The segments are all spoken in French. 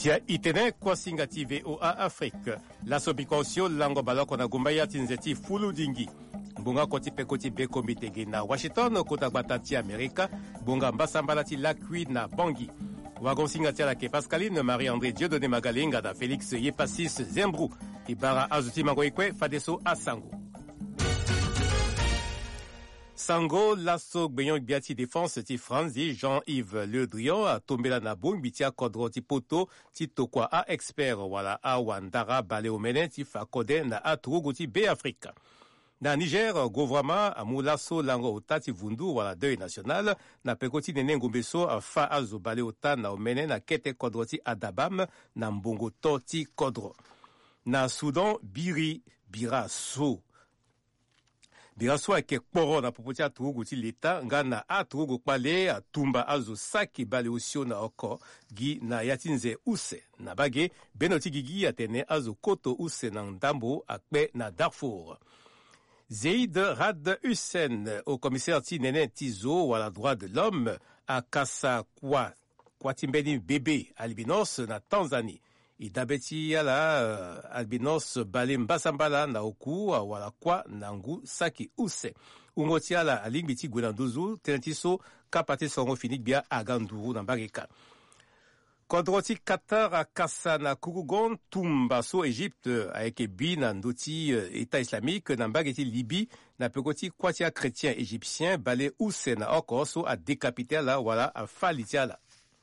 Tia itene kwa singati VOA Afrique. La sobikosio lango baloko na gumbaya tinzeti fulu dingi. Bunga koti pekoti beko mitege na Washington kota batati Amerika. Bunga mbasambala ti lakwi na Bangui. Wagon singati la ke Pascaline Marie-André Dieudonné Magalenga da Félix Yepasis Zembrou. Ibara azuti mangoikwe fadeso asango. Sango, lasso gbenyon biati défense ti Franzi Jean-Yves Le Drian a tombé la naboum bitia kodro ti poto ti tokwa a expert wala a wandara bale omene ti fakode na atrugu ti be Afrika. Na Niger, gouvernement a mou lasso lango ota ti vundu wala deuil national na pekoti nene ngombeso a fa azo bale ota na omene na kete kodro ti Adabam na mbongo to ti kodro. Na Soudan, Biraso ake kporo na popoti aturugu ti leta nga na aturugu kpale atumba azo saki bale osio na oko gi na yatinze use na bage beno ti gigi atene azo koto use na ndambo akpe na Darfour. Zeid Rad Hussein au commissaire ti nene tizo wala droit de l'homme a kasa kwa timbeni bebe albinos na Tanzanie. Idabeti yala albinos bale mbasambala na oku wala kwa nangu saki use. Ungoti yala alimbiti gwenanduzu tenetiso kapate songo finik bia aganduru na bageka. Kodroti Qatar a kasa na kurugon tumba so Egypte aeke bi na ndoti État islamique na bageti Libye na pekoti kwatia chrétien égyptien bale use na okoso a décapité la wala a falitiala.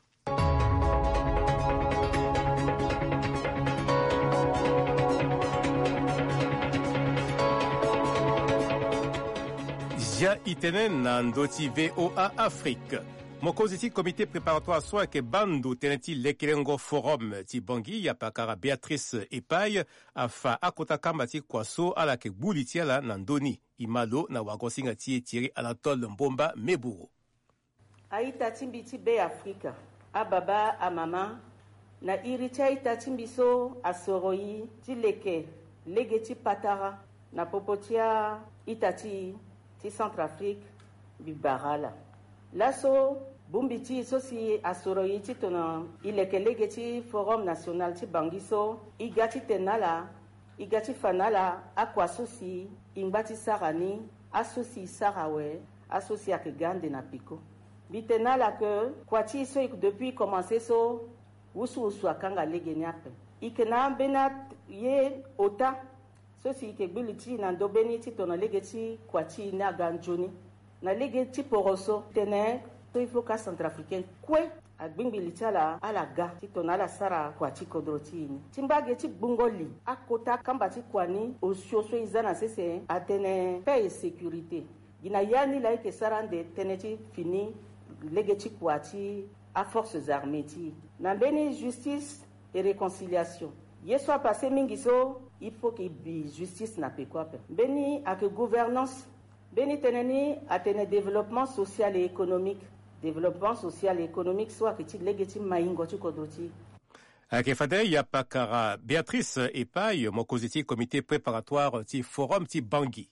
Jia itenen na ndoti VOA Afrique. Mokozi ti comité préparatoire soa ke bandu teneti lekelengo forum ti Bangui ya pakara Béatrice Epaille afa akota kamba ti kwaso ala ke buli ti ala na ndoni imalo na wagosinga ti Thierry Anatole Mbomba Meburu. Aita timbi ti be Afrika ababa amama na iri aita timbi so asoroi ti lege ti patara na popotia itati ti Centrafrique bibarala. Laso bumbiti so si asoroi ti tono ileke ti Forum National ti Bangui so igati fanala akwaso si ingbati sarani asosi sarawe asosi akegande na piko. Bitenala que kwati so depuis commencer so wusu akanga lege nyape. Ikena benat ye ota so si ke biliti na ndobeni ti tono lege ti kwati na ganjoni na lege ti poroso tene to ifoka centrafricaine kwe agbingbiliti ala ga ti tono ala sara kwati kodroti ni timbage ti bungoli akota kamba ti kwani osio izana sese atene paix et sécurité gina yani la ke sarande tene ti fini lege ti kwati a forces armées ti na beni justice et réconciliation yeso passé mingi so il faut qu'il y ait justice na pekwape beni ak gouvernance beni teneni atene développement social et économique soit que ti lege ti maingo ti kodoti ake fade ya pakara Béatrice Epaille mokozi ti comité préparatoire ti forum ti Bangui.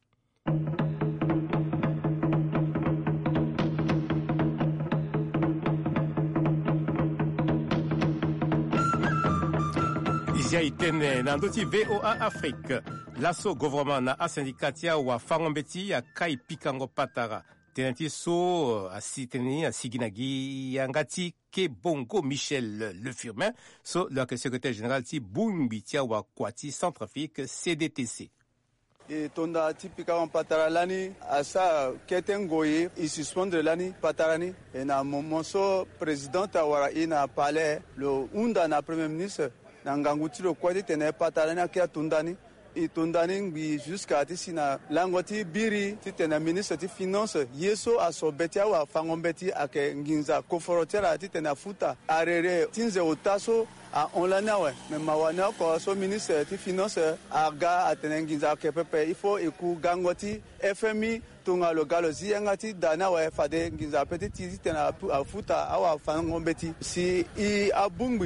Zia itene na ndoti VOA Afrique. Lasso gouvernement na asindikatia wa fangombeti ya kai pikango patara. Tenenti so asiteni asiginagi yangati ke bongo Michel Le Firmin. So le secrétaire général ti Bumbitia wa Kwati Centrafrique CDTC. E tonda tipika on patara lani asa ketengoye i suspendre lani patarani e na monso président awara ina palais le unda na premier ministre na nganguti lo kwati tene patarani akia tundani i tundani bi jusqu'à tisina langoti biri titena ministre ti finance yeso asobetia wa fangombeti ake nginza koforotiara titena futa arere tinze otaso a onlana we me mawana ko so ministre ti finance aga atene nginza ke pepe il faut eku gangoti FMI tunga lo galo ziangati dana we fade nginza petit titena afuta awa fangombeti si i abungwi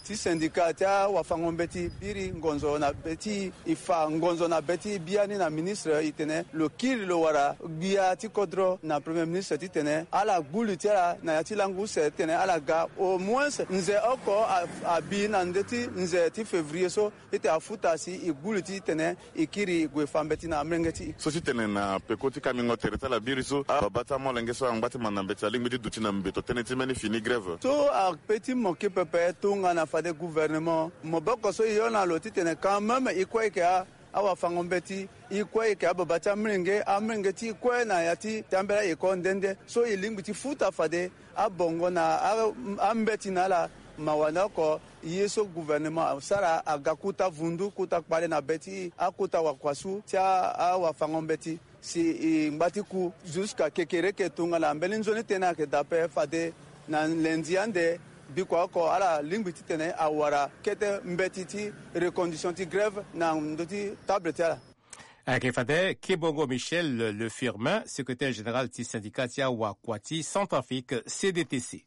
ti syndicat tia wafango beti biri ngonzo na beti ifa ngonzo na beti biani na ministre itene lo kiri lo wara bia ti kodro na premier ministre ti tene ala gulu tia na ti langu se tene ala ga au moins nze oko abi na ndeti nze ti février so ite afuta si igulu ti tene ikiri gwe fambeti na mrengeti so ti tene na pekoti kamingo tereta la biriso bata mo lenge so ngati manambeti la lingbi duti na mbeto tene ti meni fini grève to a petit moki pepe tunga na fade gouvernement moboko so yona lo ti tene quand même ikwe ke awa fangombeti ikwe ke ababata mrenge amrengeti ikwe na yati tambela ikondende so ilingbi ti futa fade abongo na ambeti na la mawana ko yeso gouvernement sara agakuta vundu kuta kpale na beti akuta wakwasu tia awa fangombeti si mbati ku jusqu'à kekere ke tunga la mbeli nzoni tena ke dape fade na lendiande biko ko ala lingbi ti tene awara kete mbeti ti recondition ti grève na ndoti table tia Akefade Kebongo Michel Le Firmin, secrétaire général du syndicat Tia Wakwati Centrafrique CDTC.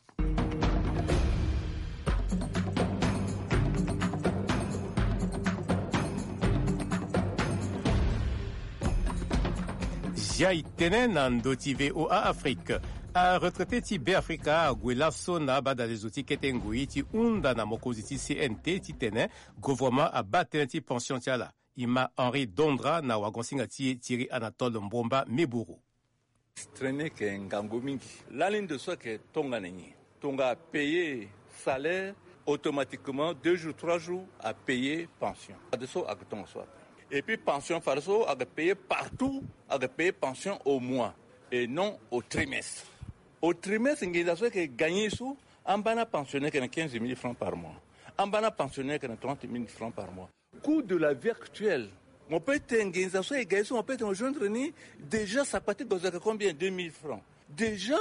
Jai tenen nan doti VOA Afrique. A retraité ti Be-Afrika gwela sona bada les outils ketengui ti unda na mokozi ti CNT ti tenen gouvernement a batten ti pension ti ala. Ima Henri Dondra na wagonsinga ti Thierry Anatole Mbomba Meburu. Traîner ke ngango mingi. La ligne de soi ke tonga nengi. Tonga a payé salaire automatiquement 2 jours 3 jours à payer pension. De so a tonga soit. Et puis pension farso a payer partout, a payer pension au mois et non au trimestre. Au trimestre, il y a ceux qui gagnent sous, en bas pensionnaire qui a 15 000 francs par mois, en bas pensionnaire qui a 30 000 francs par mois. Coût de la vie actuelle, on peut être organisation et gagner, on peut être rejoindre déjà ça partit de combien 2 000 francs. Déjà,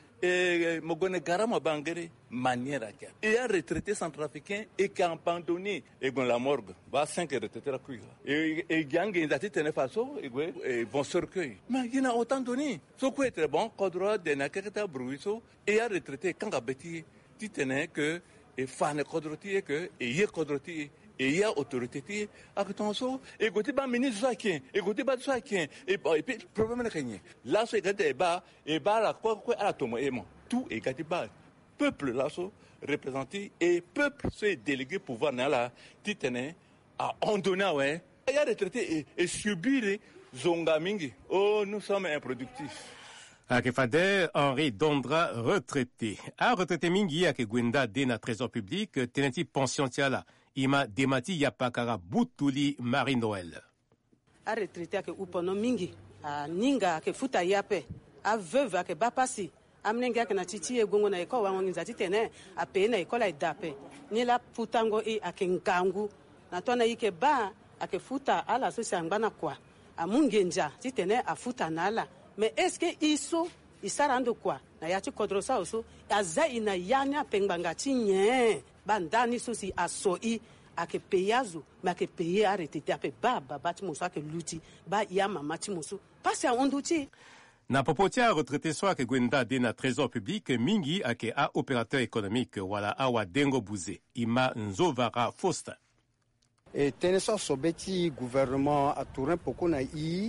Mogone Garama Bangere, manière à faire. Et un retraité centrafricain et qui a abandonné la morgue, va 5 retraités à cuire. Et gang et dati tene faso et vont se recueillir. Mais il y en a autant donné. Ce qui est très bon, Kodro de Naketa Bruiso et un retraité quand Gabeti dit que et fan Kodroti que et hier Kodroti. Et il y a autorité à Ketonso, et côté bas ministre Sakin, et côté bas Sakin, et puis problème est gagné. Là, c'est gâté bas, et bas la quoi à la tombe, et tout est gâté bas. Peuple là, représenté, et peuple c'est délégué pouvoir dans la titane à ordonner, ouais. Il y a des traités et subir zonga mingi. Oh, nous sommes improductifs. Akefade Henri Dondra retraité. A retraité mingi ake gwenda de na trésor public tenenti pension tiala. Ima demati yapakara butuli Marie Noël. A retraité ake upono mingi. A ninga ake futa yape. A veuve ake bapasi. Amnenga ake na titi egongo na eko wangongiza titene. A pe na eko la idape. Nila futango ake ngangu. Na tona ike ba ake futa ala so siangana kwa. A mungenja titene a futa nala. Mais est-ce que iso isarando kwa na yati kodrosa oso aza ina yanya pengbangati nye bandani so si asoi ake peyazu ma ke peye arrêté ape baba bati muso ake luti ba ya mama ti muso pasi a onduti na popotia retraité so ake gwenda de na trésor public mingi ake a opérateur économique wala awa dengo buze ima nzovara Faustin. Et Teneso Sobeti, gouvernement à Tourin Pokona I,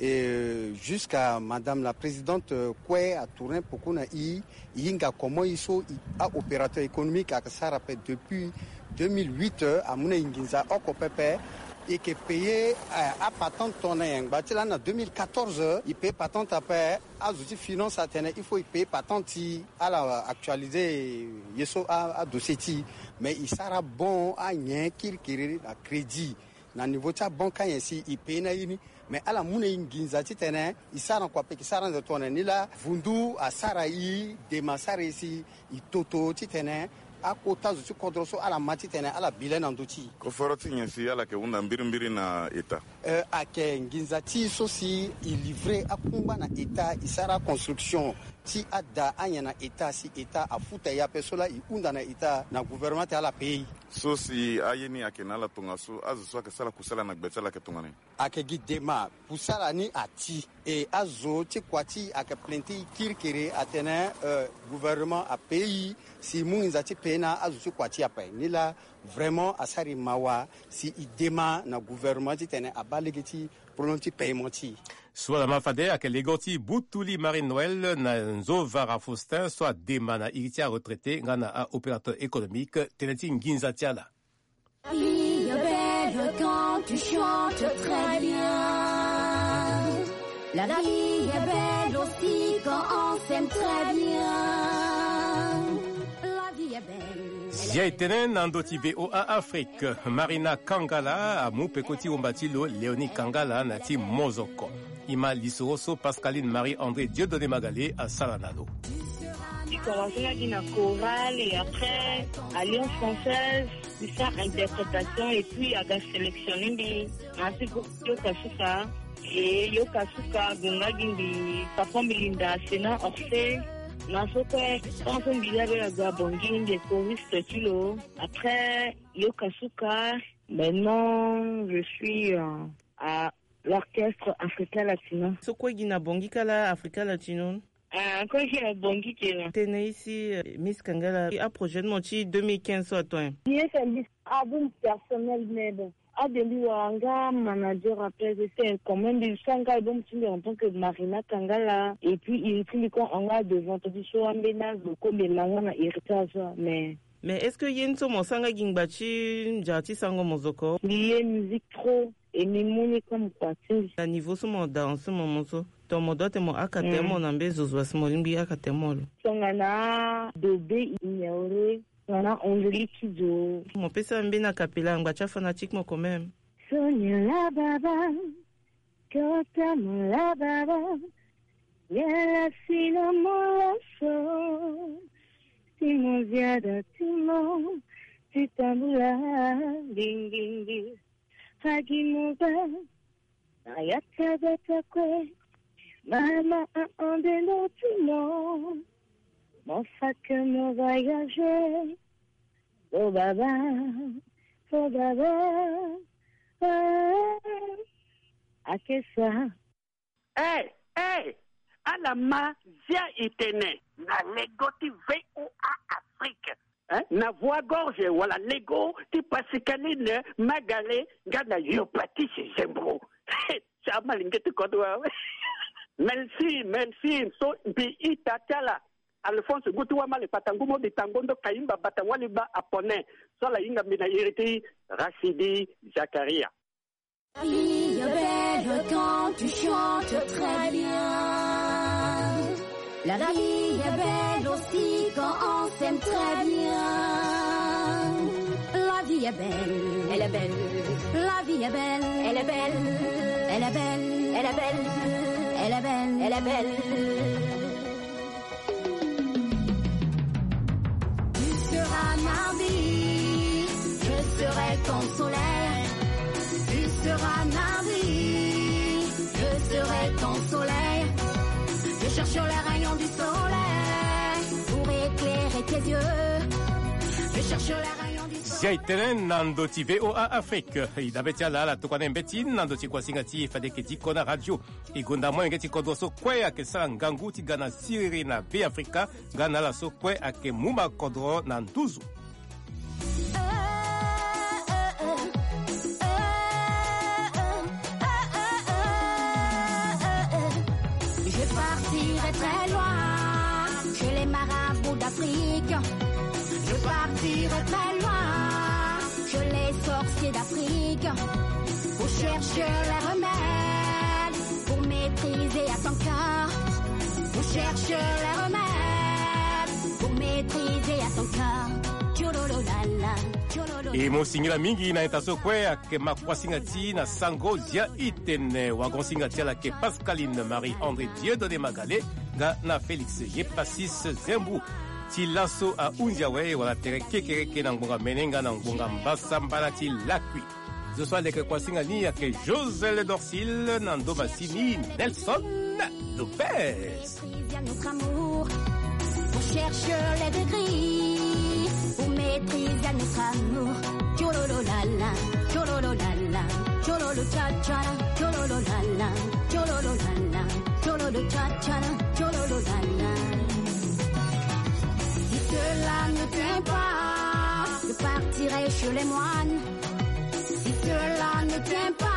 et jusqu'à Madame la Présidente Koué à Tourin Pokona I, Yinga Komo Iso, a opérateur économique à Sarapé depuis 2008 à Mouna Inginza Okopepe, et qui payé à patente tonné en bâtiment en 2014 il paye patente après à outils finance à tenir il faut y payer patente à la actualiser yeso à dossier mais il sera bon à rien qu'il la crédit na niveau ta banque ici il paye na yini mais à la moune inginza titene il sera quoi qui sera de tonné ni la vundu à sarai de masare ici il toto titene a kota zuti kodroso ala mati tene ala bilen anduti ko foroti nyesi ala ke unda mbiri na eta ake nginzati sosi il livrer akumba na eta isara construction ti ada anya na eta si eta afuta ya pesola i unda na eta na gouvernement ala pays sosi ayeni ake na la tunga so azu so ke sala kusala na gbetala ke tungane akegi dema pusarani ati et azo ti kwati ake plenti kirkere atene gouvernement a pays si munza ti pena azo ti kwati apa nila vraiment asari mawa si idema na gouvernement ti tene abalegeti prononti paiement ti soit mafade ake legoti butuli Marie Noël na nzova Faustin soit dema na iritia retraité ngana a opérateur économique teneti nginza tiala. Il est belle quand tu chantes très bien. La vie est belle aussi quand on s'aime très bien. La vie est belle. Zia itenen andoti VOA Afrique. Marina Kangala amu pekoti umbatilo Léonie Kangala nati Mozoko. Ima Lisoroso Pascaline Marie-André Dieudonné Magalé à Salanado. J'ai commencé à dire chorale et après Alliance française, c'est ça interprétation et puis à sélectionner des ensuite Yokasuka et Yokasuka Gonga Gindi Papa Melinda Sena Orsay Nasoke quand on disait la Gabongi des choristes Tilo après Yokasuka maintenant je suis à l'orchestre Africa Latino. Sokwe Gina Bongi Kala Africa Latino. Quand j'ai un bongi qui est t'es né ici, Miss Kangala, à projet de Monti 2015 soit toi. J'ai fait un album personnel, mais bon. À début, un manager après, c'est quand même des 5 albums en tant que Marina Kangala. Et puis, il dit qu'on a devant tout ça, on a comme les langues héritage, mais. Mais est-ce que Yenso Monsanga Gingbachi, Jati Sango Mozoko? Il y a musique trop, et Mimouni comme quoi. À niveau sur dans ce moment, ton modote mo akatemo na mbezo zwasimoli akatemo. Songana dobe ignoré, songana onjoli kizo. Mon pesa mbina kapela ngbacha fanatique mo quand même. Sonia la baba, kota mo la baba, yala sino mo la so. Timo ziada timo, titambula ding ding ding. Hagimoba, ayaka beta kwe. Mama a enlevé notre nom, mon sac me voyager. Oh baba, à qu'est ça? Hey, à la mazia itene, na legoti VOA Afrique. Na voix gorge, wala lego, ti pasikaline, magale, gana yopati chez Zembro. Ça m'a l'ingété kodwa. Merci. So, bi itatala. Alphonse Goutuama le patangumo de Tangondo Kaimba Batawaliba Apone. So la inga mina iriti Rachidi Zakaria. La vie est belle quand tu chantes très bien. La vie est belle aussi quand on s'aime très bien. La vie est belle, elle est belle. La vie est belle, elle est belle. Elle est belle, elle est belle. Elle est belle, elle est belle. Tu seras ma vie, je serai ton soleil. Tu seras ma vie, je serai ton soleil. Je cherche les rayons du soleil pour éclairer tes yeux. Je cherche les rayons du soleil. Ziaitenen nandoti VOA Afrique. Idabetia la tukwane mbeti nandoti kwa singati fadeketi kona radio. Igunda mwengeti kodoso kwe ake sala nganguti gana siri na be Afrika gana la so kwe ake muma kodro na nduzu. Je partirai très loin chez les marabouts d'Afrique. Je partirai très loin chez les sorciers d'Afrique pour chercher les remèdes, pour maîtriser à ton cœur. Pour chercher les remèdes, pour maîtriser à ton cœur. Tchorololala. E mosingira mingi na etaso kwe ake makwasingati na sango zia itene wagonsingati la ke Pascaline Marie-André Dieudonné Magalé ga na Félix Yepasis Zembu ti laso a unjawe wala tere kekereke na ngonga menenga na ngonga mbasa mbala ti lakwi. Je sois leke kwasingani ake Josel Dorsil na ndoma sini Nelson Lopez. Notre amour, pour chercher les degrés, pour maîtriser notre amour. Tchorololala, tchorololala. Chololo cha-cha-la, chololo la-la, chololo la-la, chololo cha-cha-la, chololo la-la. Si cela ne tient pas, je partirai chez les moines. Si cela ne tient pas,